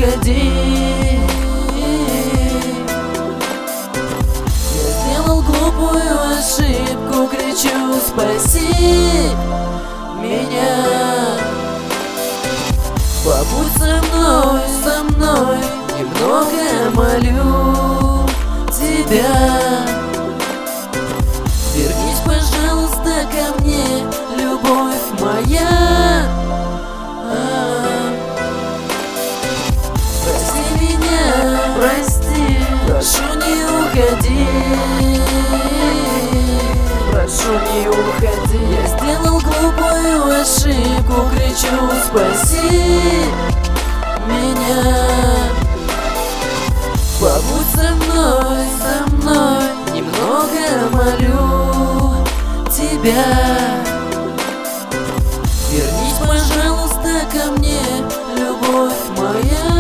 уходи. Я сделал глупую ошибку, кричу: спаси меня. Побудь со мной, немного молю тебя. Вернись, пожалуйста, ко мне, любовь моя. Прости меня, прости, прошу, не уходи. Прошу, не уходи. Я сделал глупую ошибку, кричу: спаси меня. Побудь со мной, немного молю тебя. Вернись, пожалуйста, ко мне, любовь моя.